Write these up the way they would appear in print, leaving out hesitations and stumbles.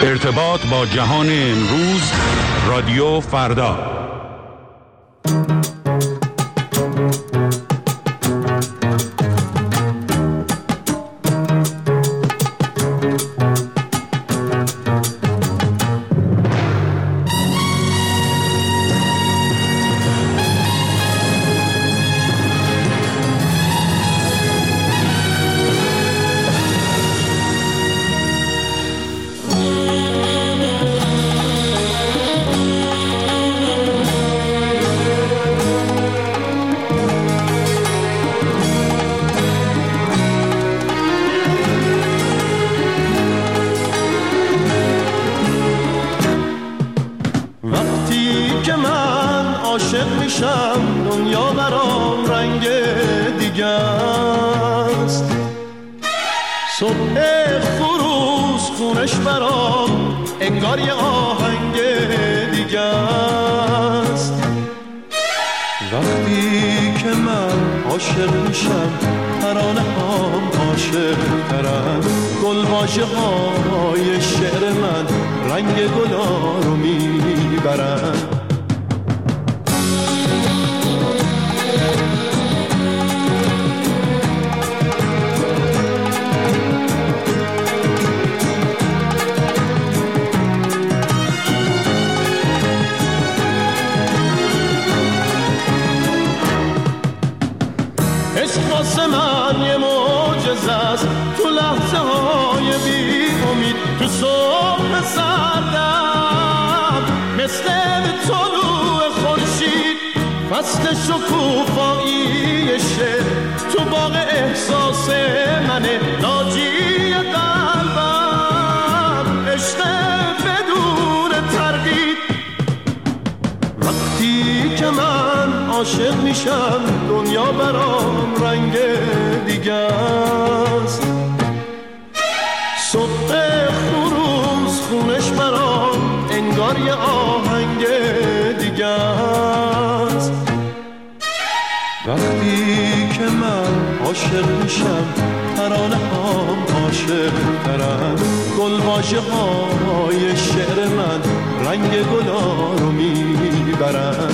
ارتباط با جهان امروز، رادیو فردا. دنیا برام رنگ دیگه است، صبح خروس خونش برام انگار یه آهنگ دیگه است. وقتی که من عاشق میشم ترانه هم عاشق ترم، گلواژه های شعر من رنگ گلا رو میبرن. واسه من یه معجزه است، تو لحظه های بی امید، تو صبح سردم مثل طلوع خورشید، فصل شکوفایی شعر تو باغ احساس منه، ناجی قلبم عشق بدون تردید. وقتی که من عاشق میشم دنیا برام رنگ دیگه است، صبح خروس خونش برام انگار یه آهنگ دیگه است. وقتی که من عاشق میشم ترانه هم عاشق ترم، گلواژه های شعر من رنگ گلا رو میبرن.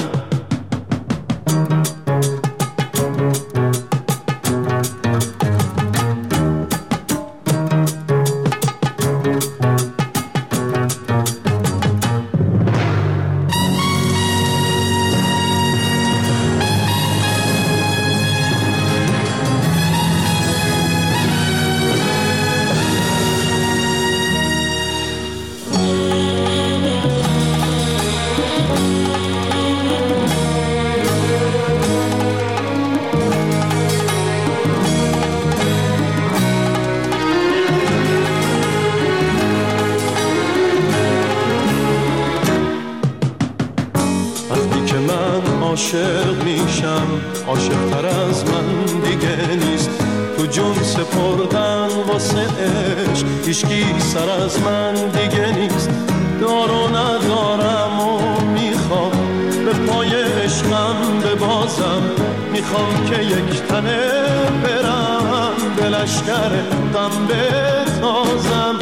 عاشق میشم عاشق تر از من دیگه نیست، تو جون سپردن واسه عشق هیچکی سر از من دیگه نیست. دار و ندارم و میخوام به پای عشقم ببازم، میخوام که یک تنه برم به لشکر غم بتازم.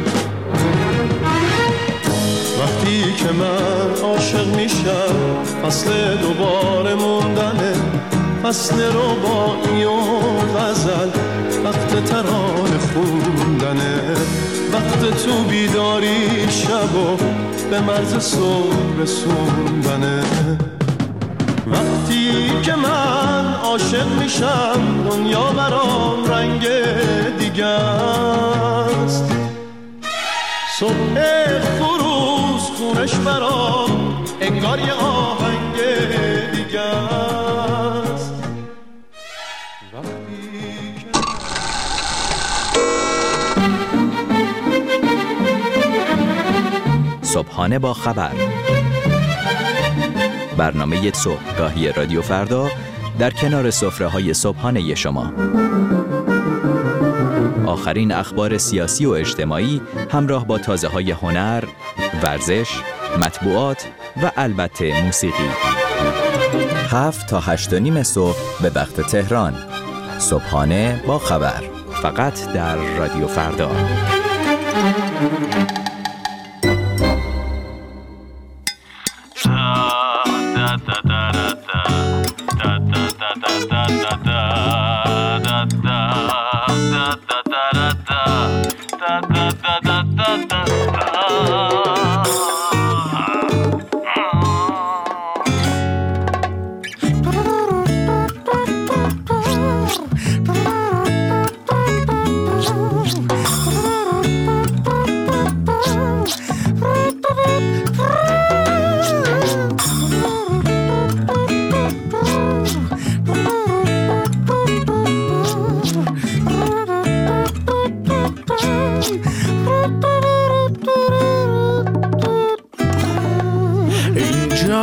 وقتی که من عاشق میشم فصل دوباره موندنه، فصل رباعی و غزل، وقت ترانه خوندنه، وقت تو بیداری شب و به مرز صبح رسوندنه. وقتی که من عاشق میشم دنیا برام رنگ دیگه است، صبح خروس خونش برام انگار یه آهنگ دیگه است. صبحانه با خبر، برنامه صبحگاهی رادیو فردا در کنار سفره‌های صبحانه شما. آخرین اخبار سیاسی و اجتماعی همراه با تازه‌های هنر، ورزش، مطبوعات و البته موسیقی. 7 تا 8:30 صبح به وقت تهران. صبحانه با خبر، فقط در رادیو فردا.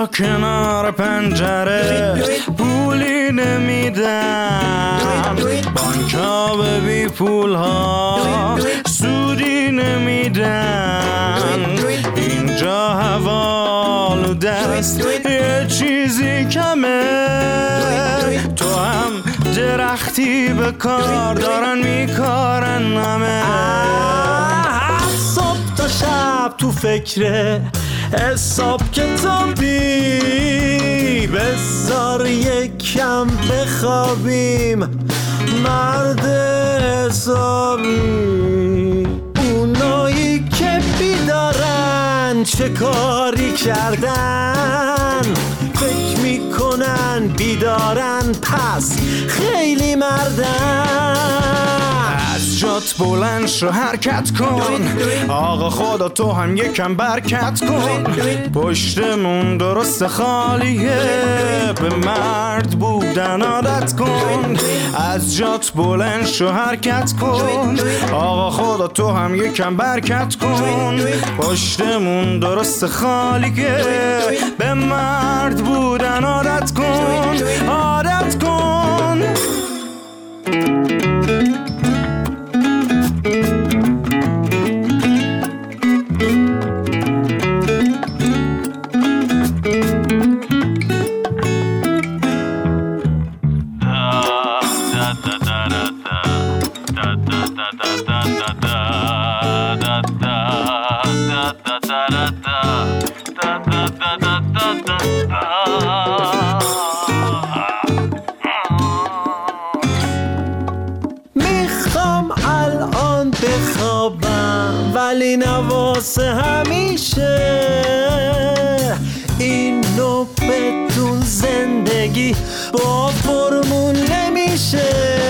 اینجا کنار پنجره پولی نمیدن، بانکا به بی پول ها سودی نمیدن، اینجا حوال و دست یه چیزی کمه، تو هم درختی به کار دارن میکارن همه. صبح تا شب تو فکره حساب کتابی، بذار یکم بخوابیم مرد حسابی. اونایی که بیدارن چه کاری کردن، فکر میکنن بیدارن پس خیلی مردن. از جات بلند شو حرکت کن، آقا خدا تو هم یکم برکت کن، پشتمون درست خالیه به مرد بودن عادت کن. از جات بلند شو حرکت کن، آقا خدا تو هم یکم برکت کن، پشتمون درست خالیه به مرد بودن عادت کن، عادت کن. میخوام الان بخوابم ولی نواسه همیشه، اینو بدون زندگی با فرمون نمیشه.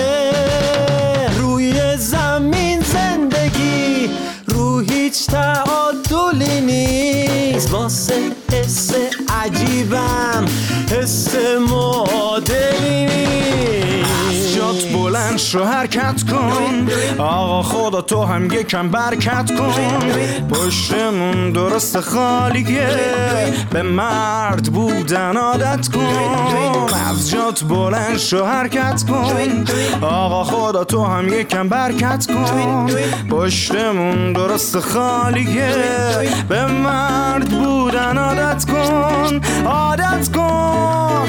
روی زمین زندگی رو هیچ تعادلی نیست، واسه حس عجیبم حس معادلی نیست. از جات بلند شو حرکت کن، آقا خدا تو هم یکم برکت کن، پشتمون درست خالیه به مرد بودن عادت کن. از جات بلند شو حرکت کن، آقا خدا تو هم یکم برکت کن، پشتمون درست خالیه به مرد بودن عادت کن، عادت کن.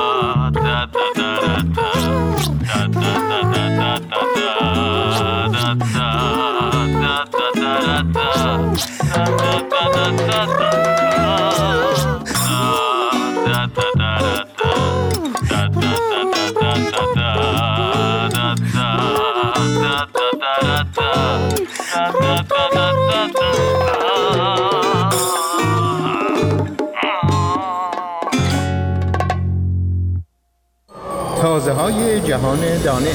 تازه‌های جهان دانش.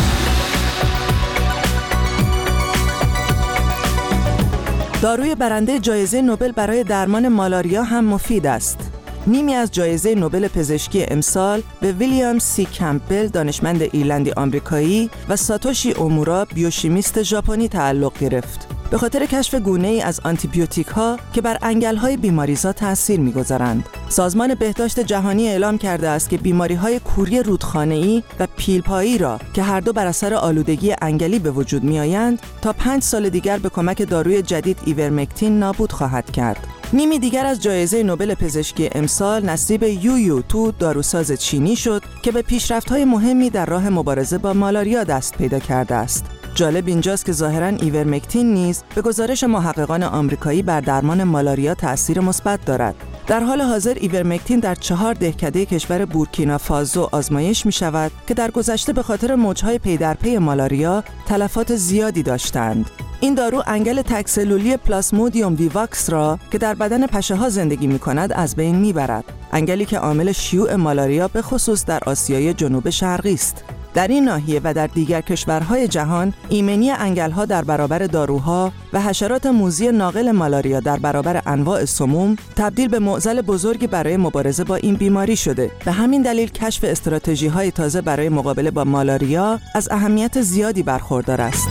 داروی برنده جایزه نوبل برای درمان مالاریا هم مفید است. نیمی از جایزه نوبل پزشکی امسال به ویلیام سی کمپبل دانشمند ایرلندی آمریکایی و ساتوشی اومورا بیوشیمیست ژاپنی تعلق گرفت، به خاطر کشف گونه‌ای از آنتیبیوتیک‌ها که بر انگل‌های بیماریزا تأثیر می‌گذارند. سازمان بهداشت جهانی اعلام کرده است که بیماری‌های کوری رودخانه‌ای و پیلپایی را که هر دو بر اثر آلودگی انگلی به وجود می‌آیند، تا 5 سال دیگر به کمک داروی جدید ایورمکتین نابود خواهد کرد. نیمی دیگر از جایزه نوبل پزشکی امسال نصیب یویو تو، داروساز چینی شد که به پیشرفت‌های مهمی در راه مبارزه با مالاریا دست پیدا کرده است. جالب اینجاست که ظاهراً ایورمکتین نیز به گزارش محققان آمریکایی بر درمان مالاریا تأثیر مثبت دارد. در حال حاضر ایورمکتین در 4 دهکده کشور بورکینافاسو آزمایش می شود که در گذشته به خاطر موجهای پی در پی مالاریا تلفات زیادی داشتند. این دارو انگل تک‌سلولی پلاسمودیوم ویواکس را که در بدن پشه‌ها زندگی می‌کند از بین می‌برد. انگلی که عامل شیوع مالاریا به خصوص در آسیای جنوب شرقی است. در این ناحیه و در دیگر کشورهای جهان، ایمنی انگل‌ها در برابر داروها و حشرات موذی ناقل مالاریا در برابر انواع سموم تبدیل به معضل بزرگی برای مبارزه با این بیماری شده. به همین دلیل کشف استراتژی‌های تازه برای مقابله با مالاریا از اهمیت زیادی برخوردار است.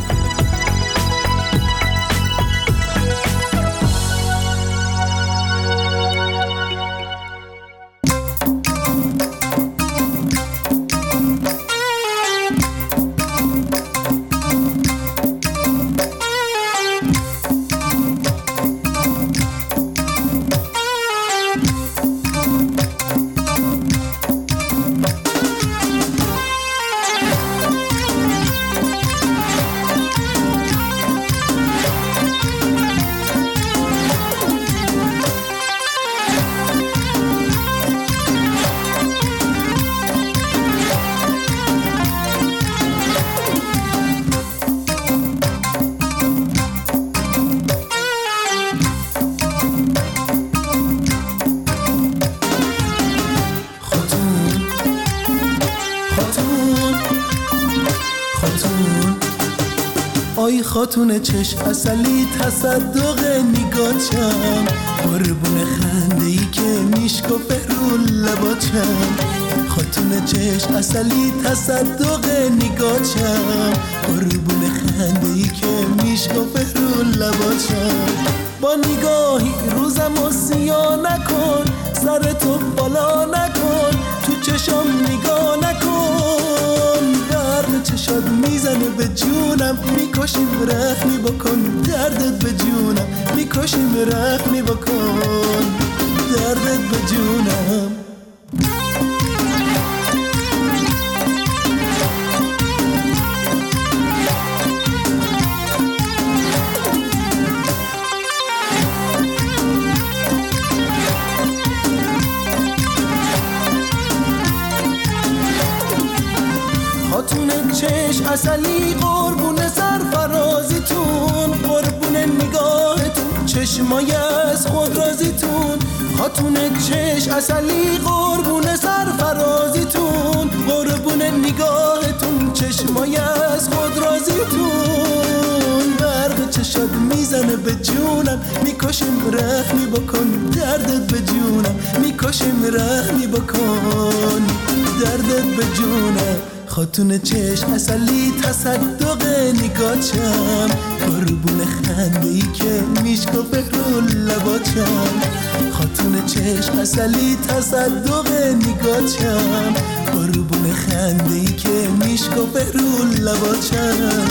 خاتون چشم اصلی تصدق نگاچم، قربون خنده‌ای که میشکفه رو لباچم. خاتون چشم اصلی تصدق نگاچم، قربون خنده‌ای که میشکفه رو لباچم. با نگاهی روزمو سیاه نکن، سر تو بالا نکن، تو چشم نگاه نکن. برق چشات میزنه به جونم، میکشیم رحمی بکن، دردت به جونم میکشیم رحمی بکن، دردت به جونم. خاتون چشم اصلی قربون سرفرازیتون، قربون نگاهتون چشمای از خود رازیتون. خاتون چشم اصلی قربون سرفرازیتون، قربون نگاهتون چشمای از خود رازیتون. برق چشات میزنه به جونم، میکشیم رحمی بکن، دردت به جونم میکشیم رحمی بکن، دردت به جونم. خاتون چشم اصلی تصدق نگاچم، قربون خنده‌ای که میشکفه رو لباچم. خاتون چشم اصلی تصدق نگاچم، قربون خنده‌ای که میشکفه رو لباچم.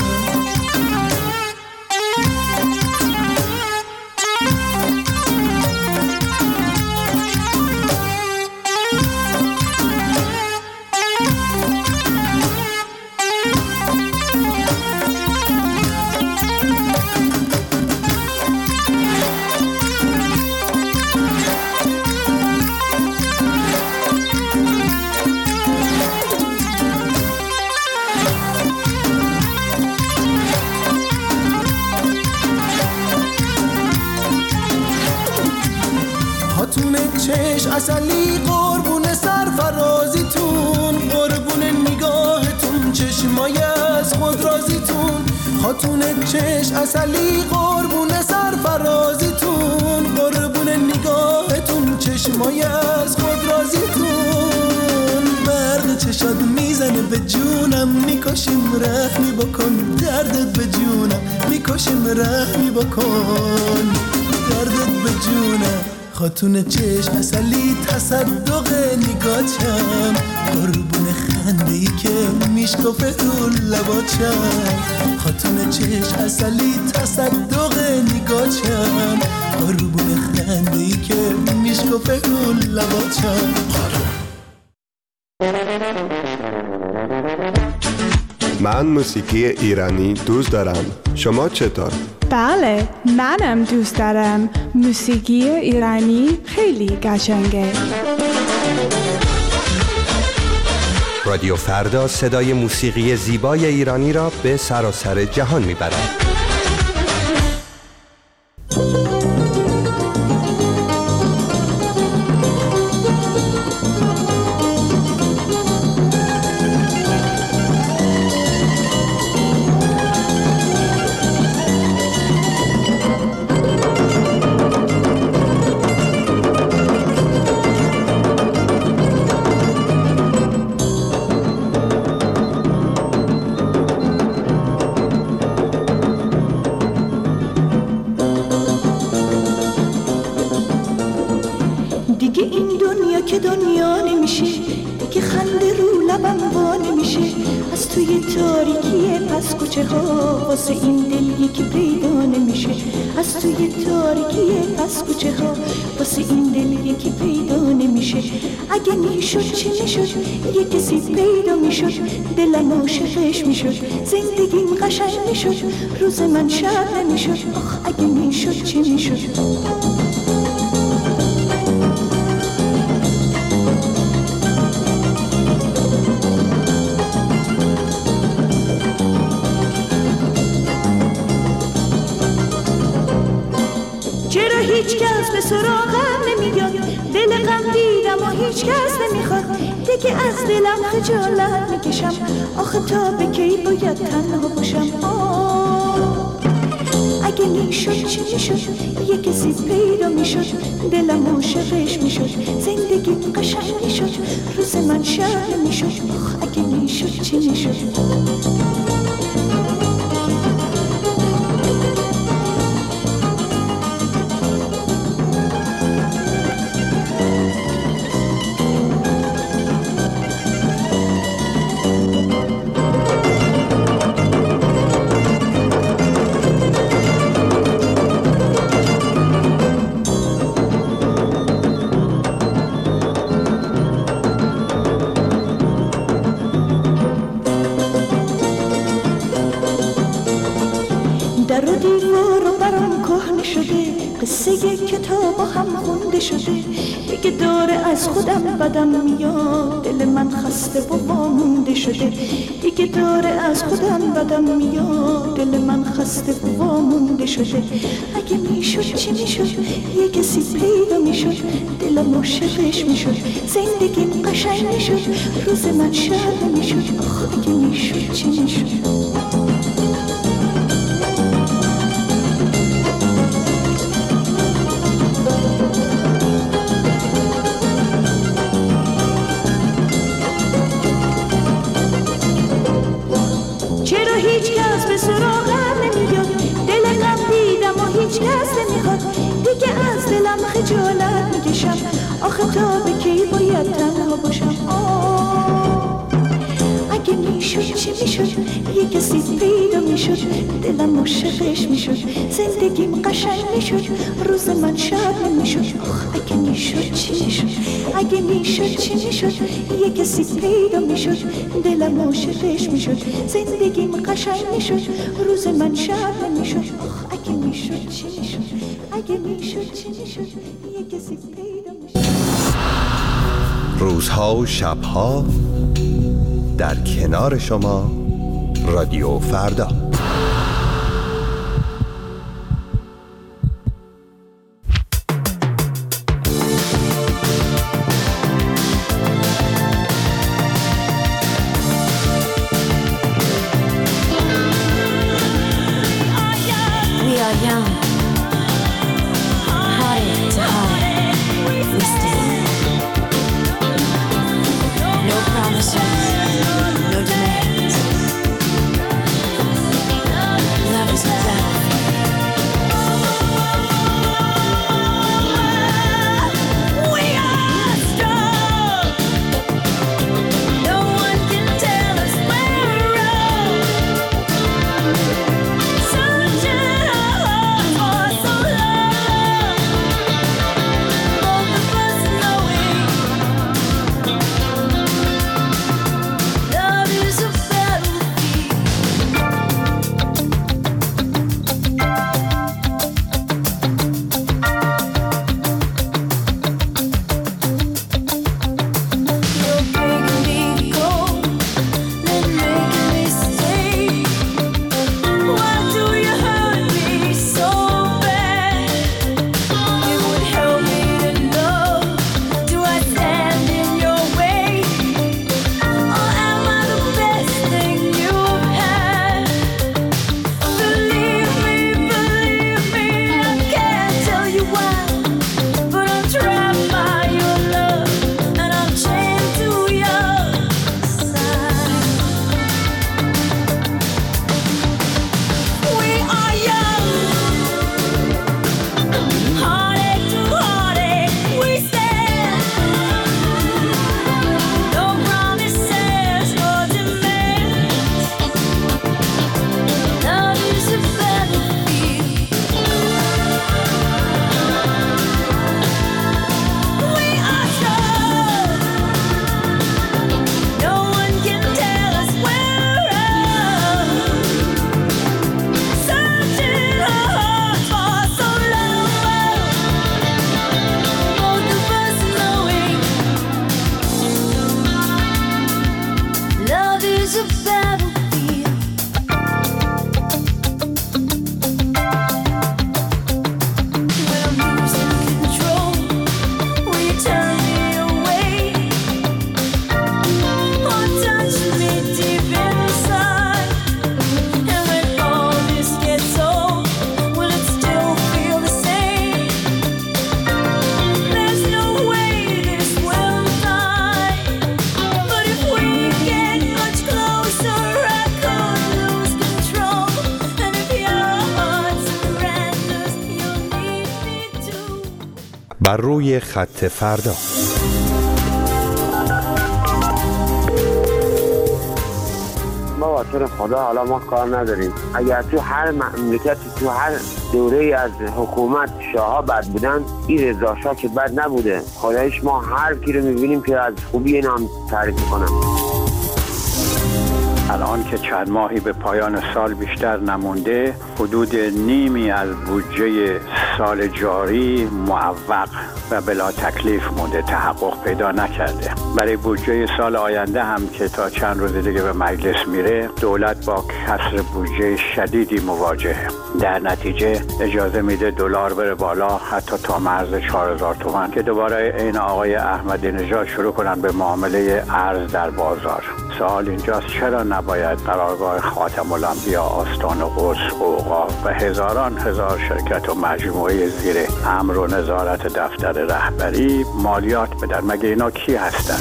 چشم اصلی قربون سرفرازیتون، قربون نگاهتون چشمای از خود رازیتون. خاتون چشم اصلی قربون سرفرازیتون، قربون نگاهتون چشمای از خود رازیتون. برق چشات میزنه به جونم، میکشیم رحمی بکن، دردت به جونم میکشیم رحمی بکن، دردت به جونم. خاتون چشم اصلی تصدق نگاچم، قربون خنده‌ای که میشکفه رو لباچم. خاتون چشم اصلی تصدق نگاچم، قربون خنده‌ای که میشکفه رو لباچم. من موسیقی ایرانی دوست دارم. شما چطور؟ بله، منم دوست دارم. موسیقی ایرانی خیلی قشنگه. رادیو فردا صدای موسیقی زیبای ایرانی را به سراسر جهان میبرد. واسه این دل یکی پیدا نمیشه، از توی تاریکی پس کوچه ها واسه این دل یکی پیدا نمیشه. اگه میشد چه میشد، یه کسی پیدا میشد، دلم عاشقش میشد، زندگیم قشنگ میشد، روز من شب نمیشد. آخ اگه میشد چه میشد. هیچ کس به سراغم نمیاد، دل غم دیدم و هیچ کس نمیخواد، دیگه از دلم خجالت میکشم، آخه تا به کی باید تنها باشم. اگه میشد چی میشد یه کسی پیدا میشد دلم عاشقش میشد زندگی قشنگ میشد روز من شب میشد اگه میشد چی میشد در و دیوار و برام کهنه شده قصه کتاب هم خونده شده دیگه داره از خودم بدم میاد دل من خسته و وامونده شده دیگه داره از خودم بدم میاد دل من خسته و وامونده شده اگه میشد چی میشد یه کسی پیدا میشد دلم عاشقش میشد زندگیم قشنگ میشد روز من شب میشد اگه میشد چی میشد خجالت میکشم آخه تا به کی باید تنها باشم اگه میشد چی میشد یه کسی پیدا میشد دلم عاشقش میشد زندگیم قشنگ میشد روز من شب میشد اگه میشد چی میشد اگه میشد چی میشد یه کسی پیدا میشد دلم عاشقش میشد زندگیم قشنگ میشد روز من شب میشد اگه میشد چی میشد اگه میشد چی میشد یه کسی پیدا میشد روزها و شبها در کنار شما رادیو فردا. بر روی خط فردا. ما واسه خدا حالا ما کار نداریم. اگر تو هر مملکتی تو هر دوره از حکومت شاه‌ها بد بودن، این رضا شاه که بد نبوده. خدایش ما هر کی رو می‌بینیم که از خوبی اینا هم تعریف کنم. الان که چند ماهی به پایان سال بیشتر نمونده، حدود نیمی از بودجه سال جاری معوق و بلا تکلیف مونده، تحقق پیدا نکرده. برای بودجه سال آینده هم که تا چند روز دیگه به مجلس میره، دولت با کسر بودجه شدیدی مواجهه. در نتیجه اجازه میده دلار بره بالا حتی تا مرز 4000 تومان که دوباره این آقای احمدی نژاد شروع کنن به معامله ارز در بازار. سوال اینجاست چرا نباید قرارگاه خاتم الانبیا، آستان قدس، اوقاف و هزاران هزار شرکت و مجموعه زیر امر و نظارت دفتر رهبری مالیات بدن؟ مگه اینا کی هستن؟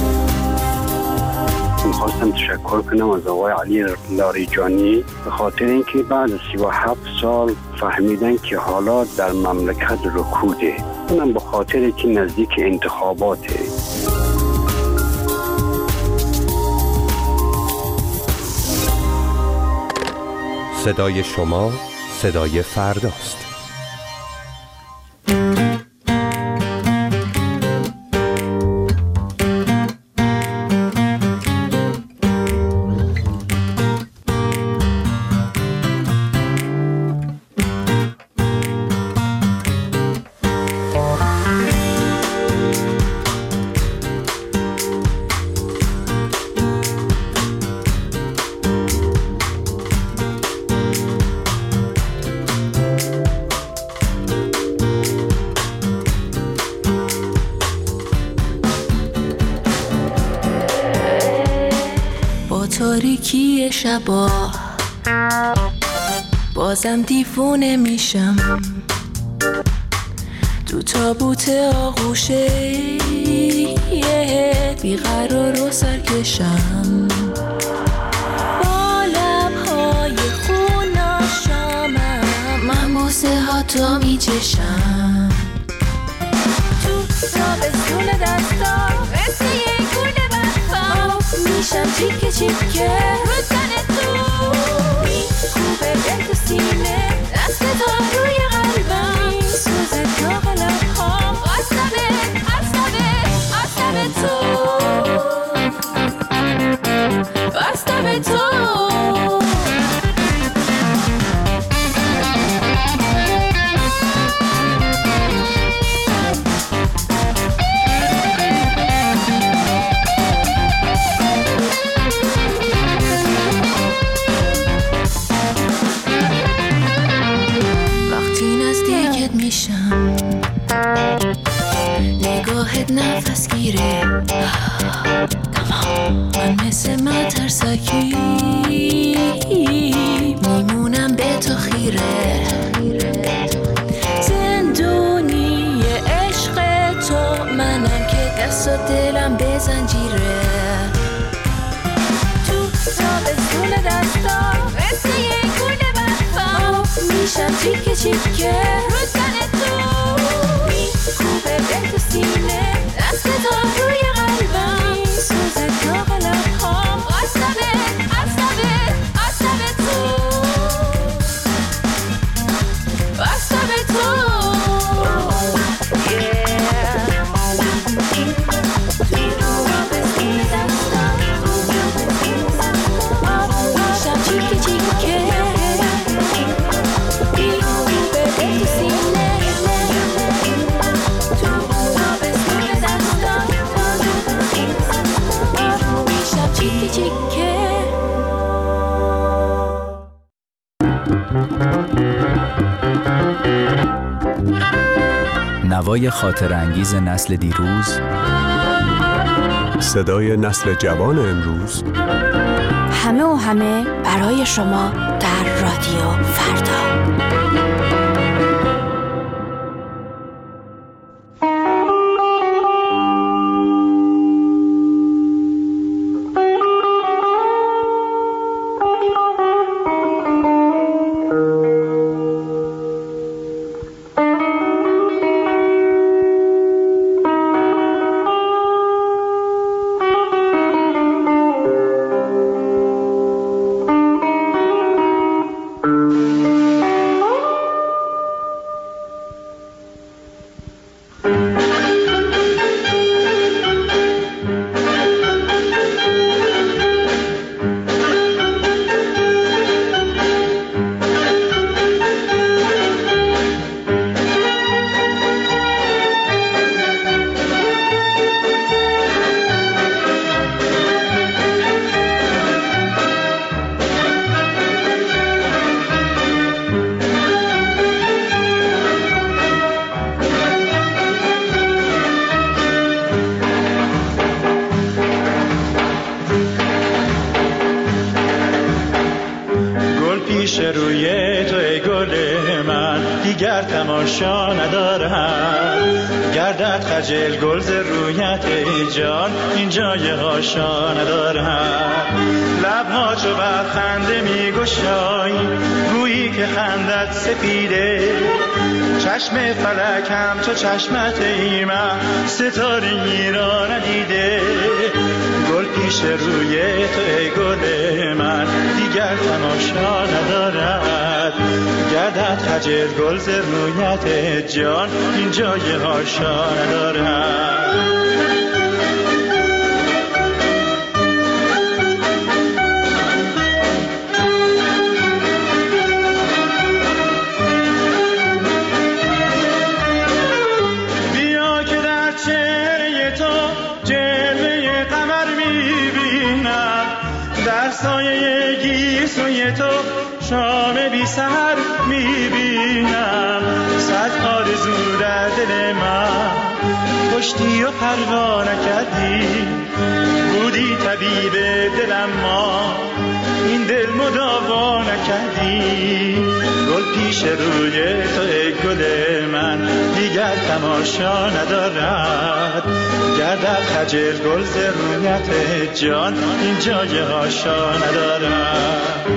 میخواستم تشکر کنم از آقای علی لاریجانی به خاطر اینکه بعد از 37 سال فهمیدن که حالات در مملکت رکوده. اونم به خاطر که نزدیک انتخاباته. صدای شما صدای فرداست. تاریکی شبا بازم دیوونه میشم تو تابوت آغوشه بیقرار و سرکشم با لبهای خوناشامم من بوسه ها تو میچشم تو تابستون دستا مثل یک گونه بختا میشم چیکه چیکه رو تن تو میکوبه دل تو سینه دست تا روی قلبم میسوزه داغ لبهام آسمه تو آسمه تو نگاهت نفس گیره من مثل مترسکی میمونم به تو خیره زندونی عشق تو منم که دست و دلم به زنجیره تو تابستون دستا مثل یک گونه بختا میشم چیکه چیکه رو تن تو میکوبه دل تو سینه دست تا روی قلبم میسوزه داغ لبهام آسمه تو آسمه تو میشم چیکه چیکه میکوبه دل تو سینه نوای خاطر انگیز نسل دیروز، صدای نسل جوان امروز، همه و همه برای شما در رادیو فردا. تماشا ندارد. گردد خجل گل ز رویت ای جان این جای هاشا ندارد. لبها چو بر خنده می گشایی گویی که خندت سپیده. چشم فلک هم چو چشمت ای مه ستاره‌ای را ندیده. گل پیش روی تو ای گل من دیگر تماشا ندارد. گردد خجل گل ز رویت جان این جای هاشا ندارد. سایه گیسوی تو شام بی سحر میبینم. صد آرزو در دل من کشتی و پروا نکردی. بودی طبیب دلم ما این دل مداوا نکردی. گل پیش روی تو ای گل من دیگر تماشا ندارد. گردد خجل گل ز رویت جان این جای هاشا ندارد.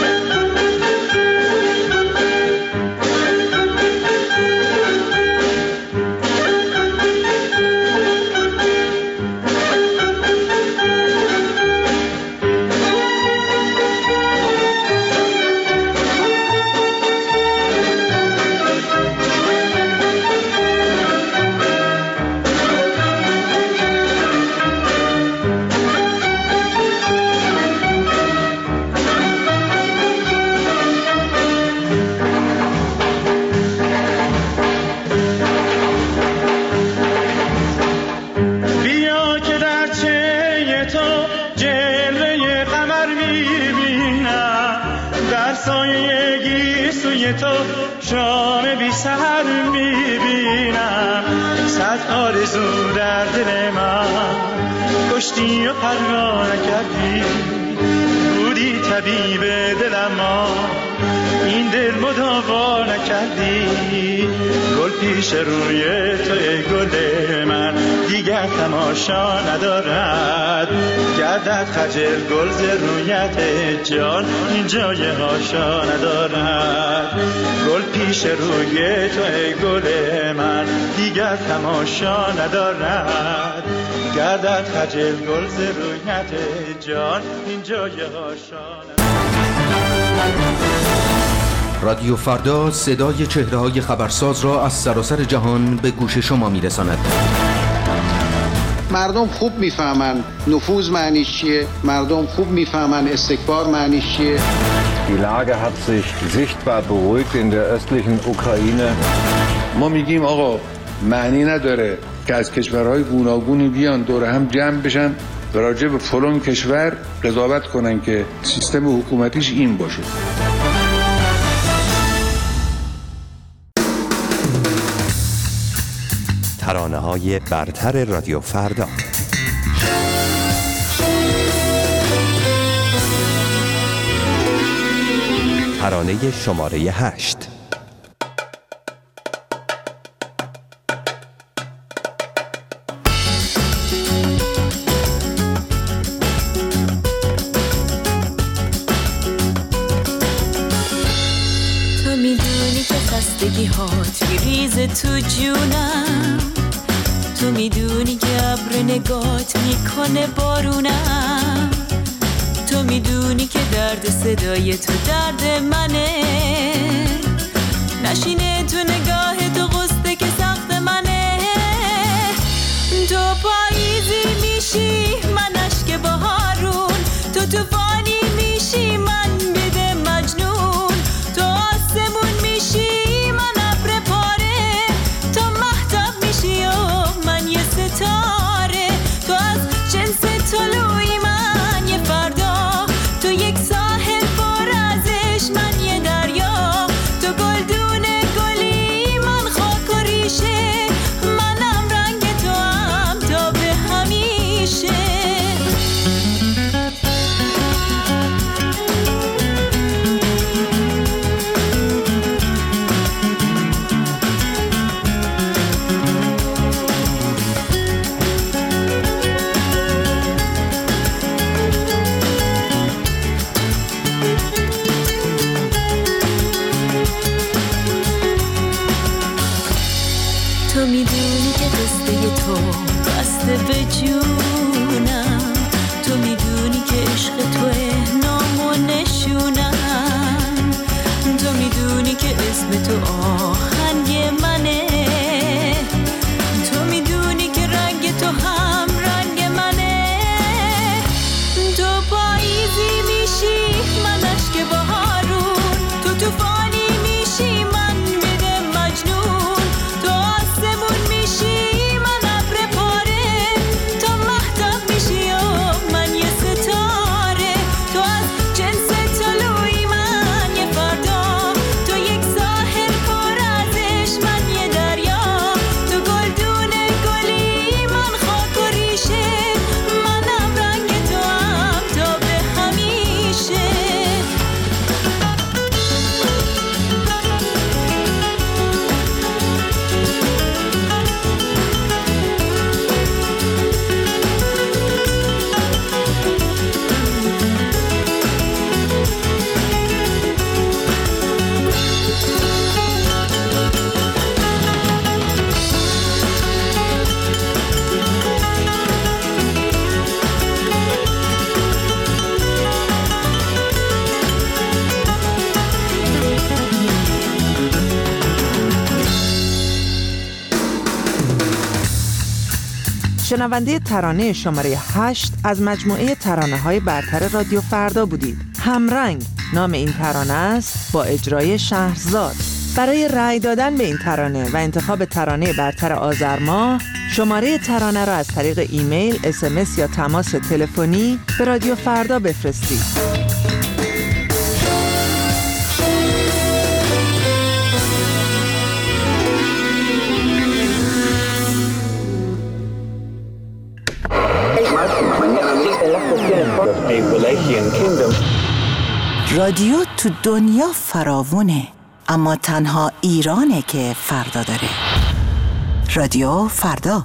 تو شام بی سحر میبینم. صد آرزو در دل من کشتی و پروا نکردی. بودی طبیب دلم ما این دل مداوا نکردی. گل پیش روی تو ای گل من دیگر تماشا ندارد. گردد خجل گل ز رویت جان این جای هاشا ندارد. گل پیش روی تو ای گل من دیگر تماشا ندارد. گردد خجل گل ز رویت جان این جای هاشا ندارد. رادیو فردا صدای چهره‌های خبرساز را از سراسر جهان به گوش شما میرساند. مردم خوب میفهمن نفوذ معنیش چیه، مردم خوب میفهمن استکبار معنیش چیه. Die Lage hat sich sichtbar beruhigt in der östlichen Ukraine. ما میگیم آقا معنی نداره که از کشورهای گوناگونی بیان دور هم جمع بشن و راجع به فلان کشور قضاوت کنن که سیستم حکومتیش این باشه. ترانه‌های برتر رادیو فردا. ترانه شماره 8. تو میدونی که خستگی هات میریزه تو جونم. تو میدونی که ابر نگات میکنه بارونم. تو میدونی که درد صدای تو درد منه. نشینه تو نگاه تو غصه که سخت منه. تو پاییزی میشی من اشک بهارون. تو طوفانی میشی من بده مجنون. تو آسمون میشی من ابر پاره. تو مهتاب میشی و من یه ستاره. تو از جنس طلوعی من یه فردا. تو یک ساحل پر ازش من یه دریا. تو گلدون گل تو میدونی که قصه تو بسته به جونم، تو میدونی که عشق توه نام و نشونم، تو میدونی که اسم تو آهنگ منه، تو میدونی که رنگ تو هم رنگ منه. تو پاییزی میشی من اشک بهارون، تو توفانی میشی من بده مجنون، تو آسمون میشی من ابر پاره، تو مهتاب میشی و من یه ستاره، تو از جنس طلوعی من یه فردا، تو یک ساحل پر از عشق من یه دریا، تو گلدون گلی من خاک و ریشه، منم رنگ تو هم تا به همیشه. شنونده ترانه شماره 8 از مجموعه ترانه‌های برتر رادیو فردا بودید. همرنگ نام این ترانه است با اجرای شهرزاد. برای رأی دادن به این ترانه و انتخاب ترانه برتر آذر ماه، شماره ترانه را از طریق ایمیل، SMS یا تماس تلفنی به رادیو فردا بفرستید. رادیو تو دنیا فراوونه، اما تنها ایرانه که فردا داره. رادیو فردا.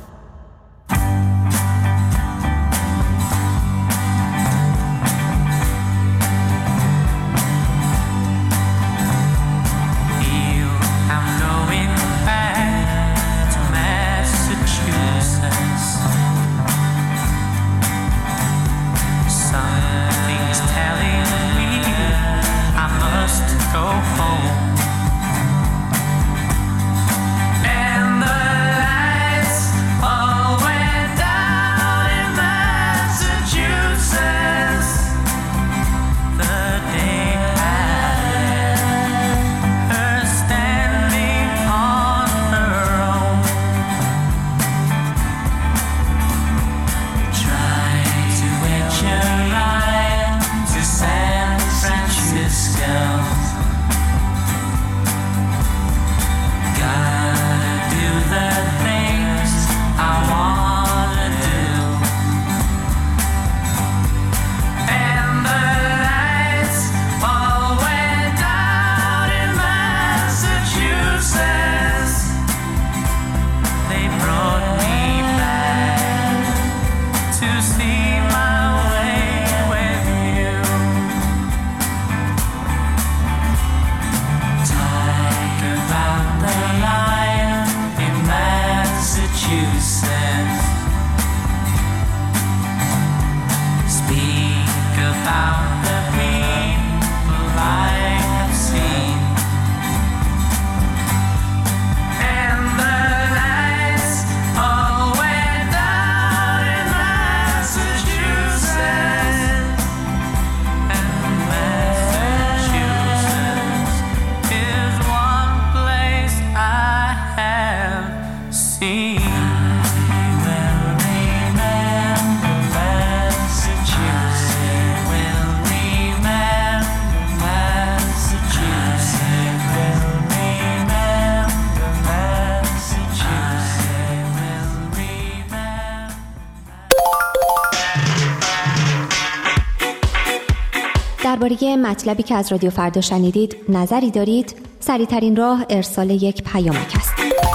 درباره مطلبی که از رادیو فردا شنیدید نظری دارید؟ سریع‌ترین راه ارسال یک پیامک است.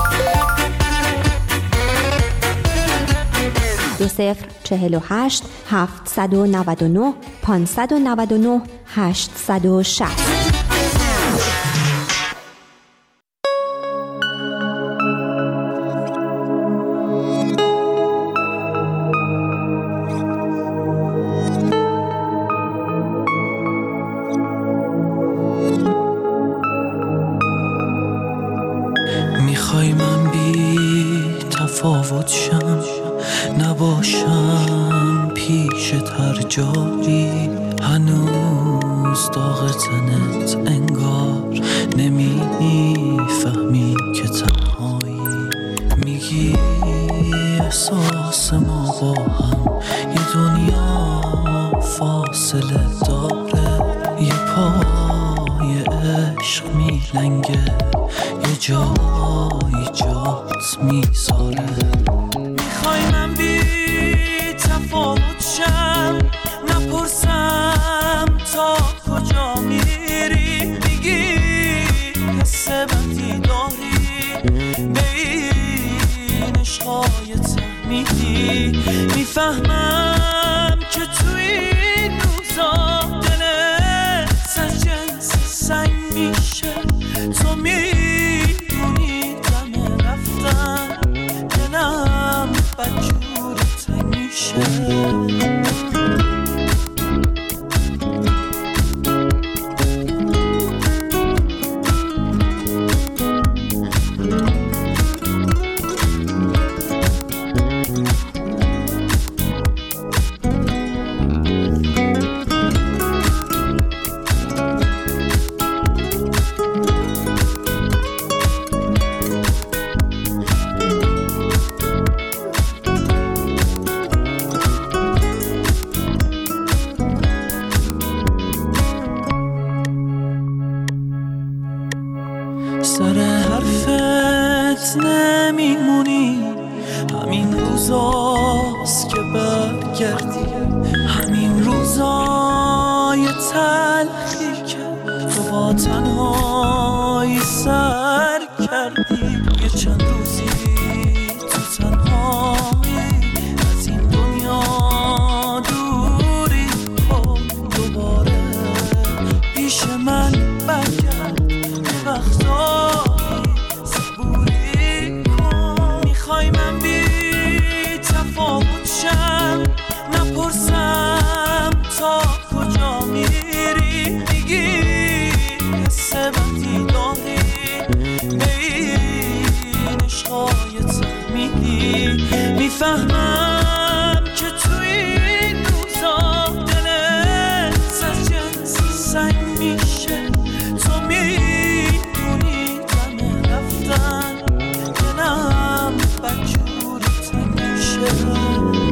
2048 799 599 860. میخوای من بی تفاوت شم، نباشم پیشت هر جایی، هنوز داغ تنت انگار نمیفهمی که تنهایی. میگی احساس ما با هم یه دنیا فاصله داره، یه پای عشق میلنگه، یه جایی جات میذاره. میخوای من بی تفاوت شم، نپرسم تا کجا میری، میگی حس بدی داری، به این عشقای تحمیدی. میفهمم که توی این روزا دلت از جنس سنگ میشه، تو میدونی دم رفتن دلم بدجور تنگ میشه. سر حرفت نمیمونی، همین روزاست که برگردی، همین روزای تلخی که تو با تنهایی سر کردی. یه چند روزی تو تنهایی از این دنیا دوری کن، دوباره پیش من برگرد، وقتایی صبوری کن. میخوای من بی تفاوت شم، نپرسم تا کجا میری، میگی حس بدی داری، به این عشقای تحمیدی. میفهمم که توی این روزا دلت از جنس سنگ میشه، تو میدونی دم رفتن دلم بدجور تنگ میشه.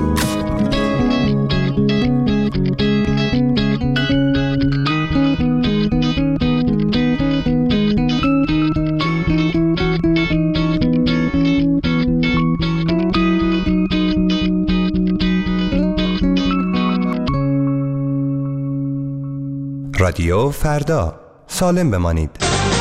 رادیو فردا، سالم بمانید.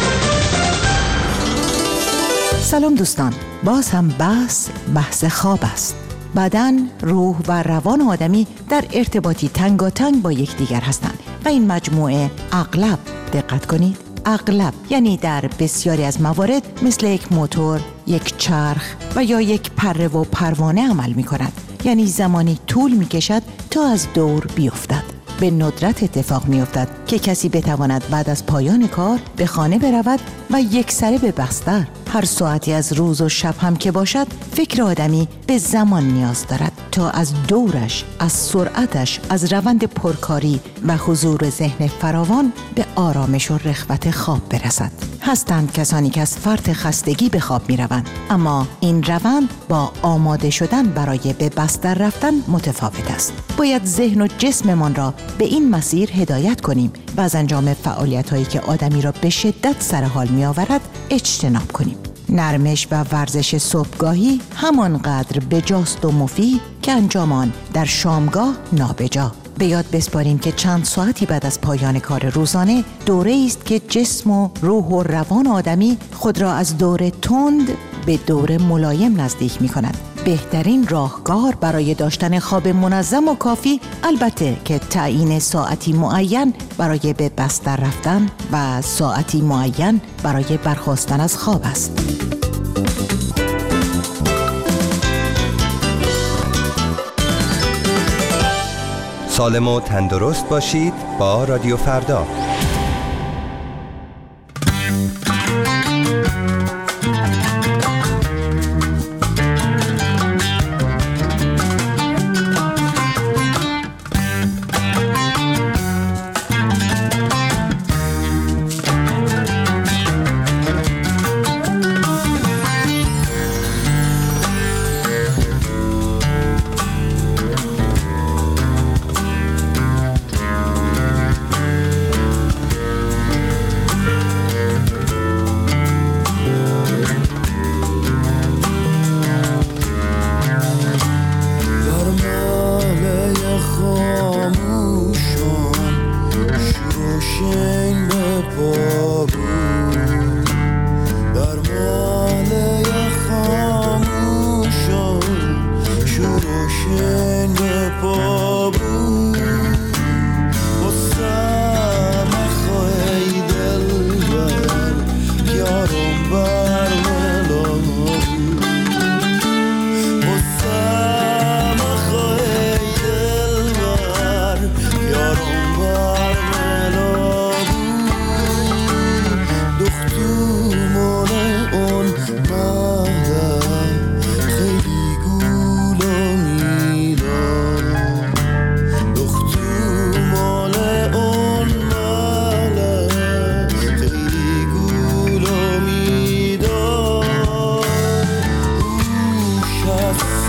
سلام دوستان، باز هم بحث خواب است. بدن، روح و روان آدمی در ارتباطی تنگاتنگ با یکدیگر هستند و این مجموعه اغلب، دقت کنید، اغلب یعنی در بسیاری از موارد مثل یک موتور، یک چرخ و یا یک پره و پروانه عمل می کند. یعنی زمانی طول می کشد تا از دور بیفتد. به ندرت اتفاق می افتد که کسی بتواند بعد از پایان کار به خانه برود و یکسره به بستر. هر ساعتی از روز و شب هم که باشد، فکر آدمی به زمان نیاز دارد تا از دورش، از سرعتش، از روند پرکاری و حضور ذهن فراوان به آرامش و رخوت خواب برسد. هستند کسانی که از فرط خستگی به خواب می روند، اما این روند با آماده شدن برای به بستر رفتن متفاوت است. باید ذهن و جسممان را به این مسیر هدایت کنیم و از انجام فعالیت‌هایی که آدمی را به شدت سر حال می آورد اجتناب کنیم. نرمش و ورزش صبحگاهی همانقدر بجاست و مفید که انجام آن در شامگاه نابجا. به یاد بسپاریم که چند ساعتی بعد از پایان کار روزانه دوره است که جسم و روح و روان آدمی خود را از دور تند به دور ملایم نزدیک می کند. بهترین راهکار برای داشتن خواب منظم و کافی البته که تعیین ساعتی معین برای به بستر رفتن و ساعتی معین برای برخاستن از خواب است. سالم و تندرست باشید با رادیو فردا.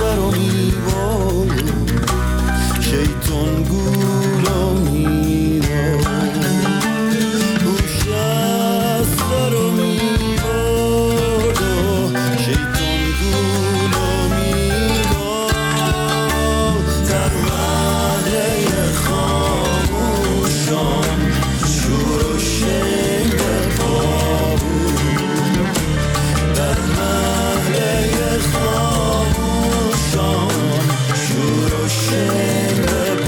رو میباره شیطان گولو میباره شسته رو میباره شیطان گولو میباره در محله خاموشان شور و شنگ بابون در محله خاموشان شور و شنگ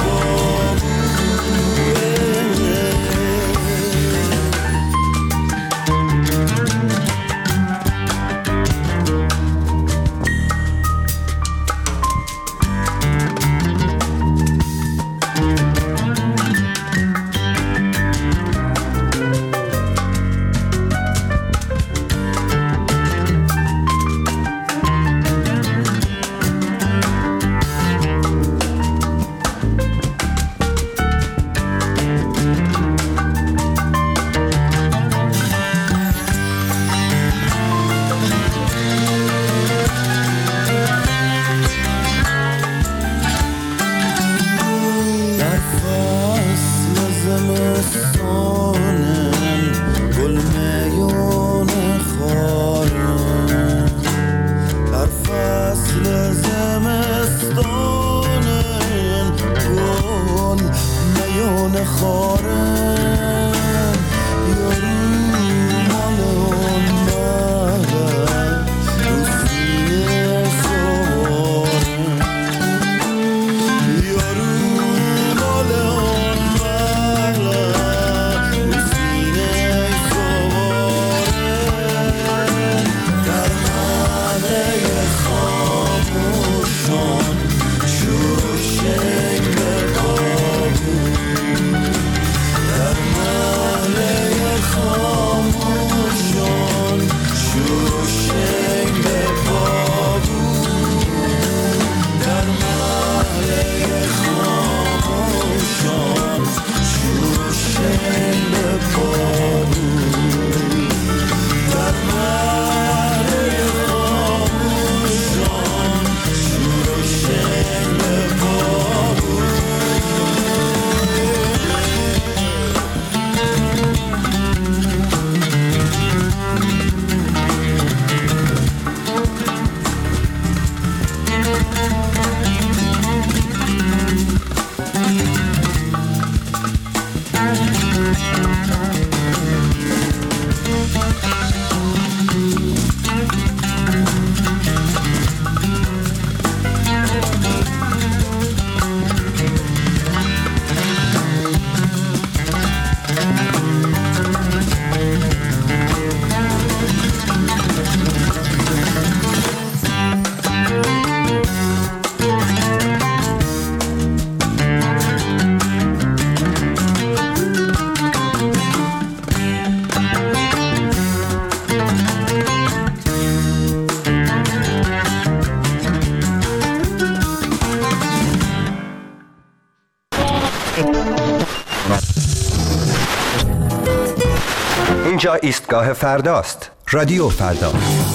اینجا ایستگاه فرداست. رادیو فردا.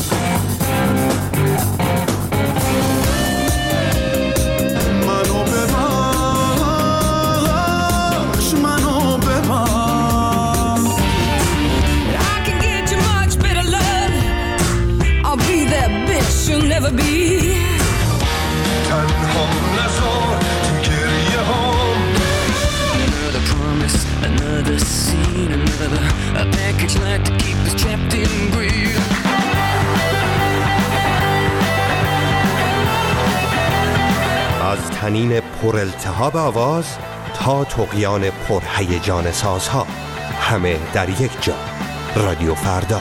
از تنین پر التهاب آواز تا طغیان پر هیجان سازها، همه در یک جا. رادیو فردا.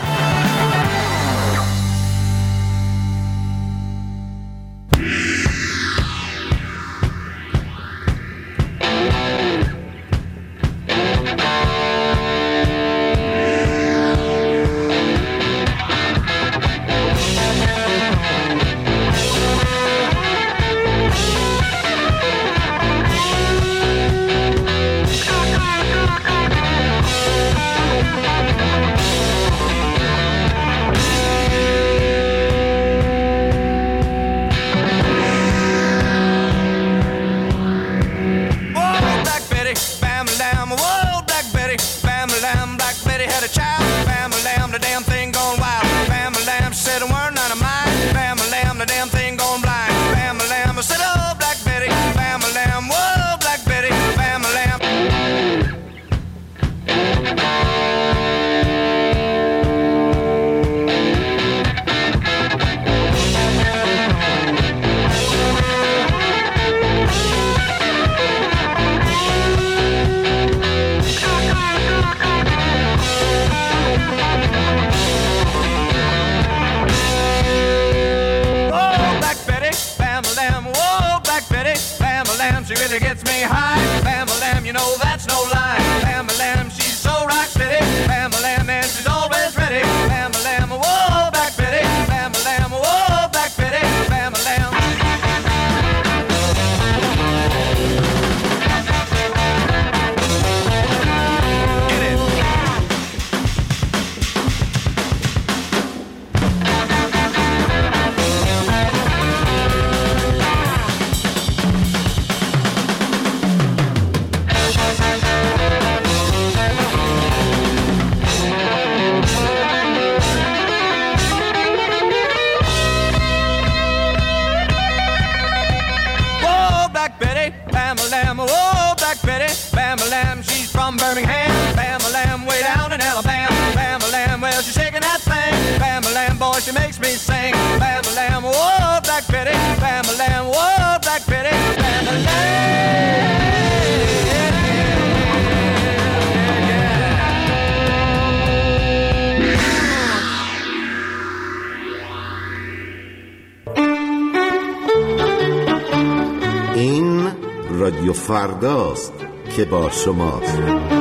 she gets me high. Bam-a-lam, you know that's no lie. Bam-a-lam, she's so rock steady. Bam-a-lam, and she's always ready. Bam-a-lam, whoa, Black Betty. Bam-a-lam, whoa, Black Betty. Bam-a-lam. Bam-a-lam, oh, Black Betty. Bam-a-lam, she's from Birmingham. Bam-a-lam, way down in Alabama. Bam-a-lam, well, she's shaking that thing. Bam-a-lam, boy, she makes me sing. Bam-a-lam, oh, Black Betty. Bam-a-lam, oh, Black Betty. Bam-a-lam. این رادیو فرداست که با شماست.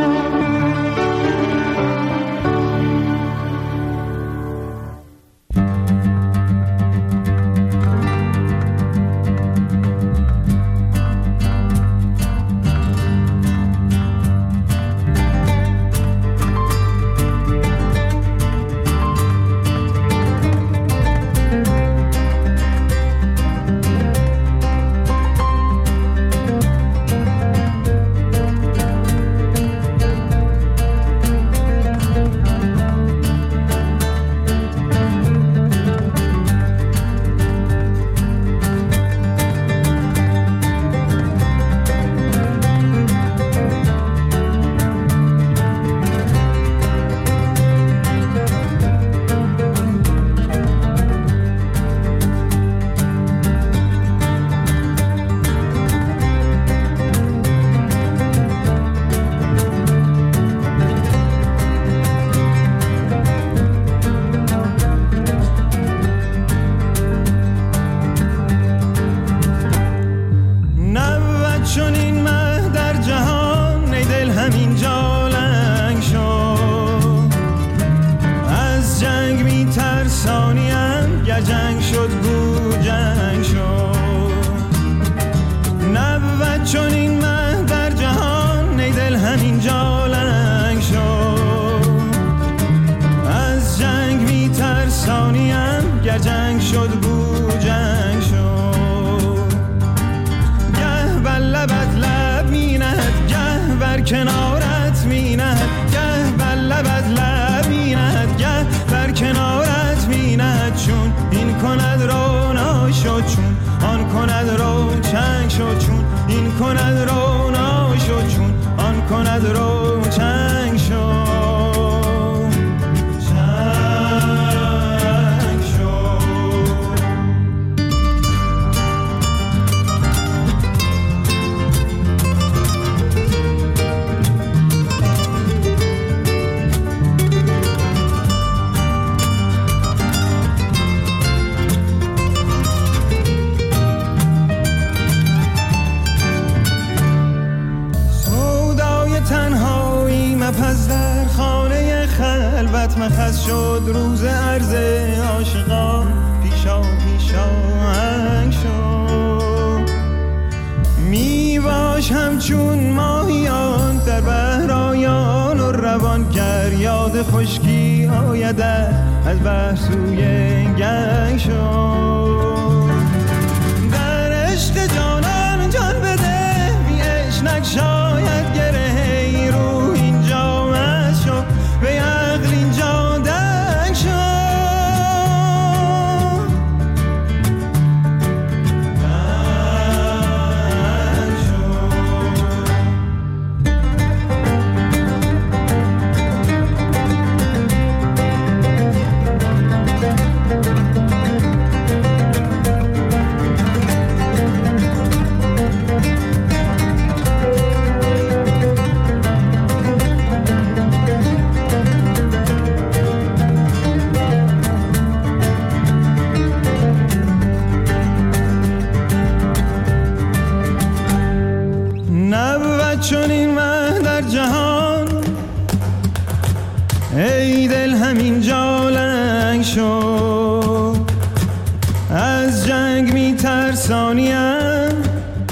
مخص شد روز عرض عاشقان پیشا پیشا شد می باش همچون ماهیان در بحرایان و روان گر یاد خشکی آیده از بحر سوی گنگ شد در عشق جانان جان بده بی عشق شاید گره رو اینجا مست شد به عقل اینجا دنگ شد از جنگ میترسانیم،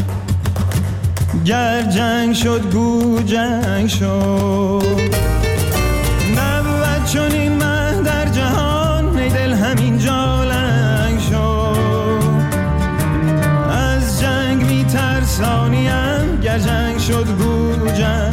گر جنگ شد گو جنگ شد. نبود چون این مه در جهان، ای دل همین جا لنگ شد. از جنگ میترسانیم، گر جنگ شد گو جنگ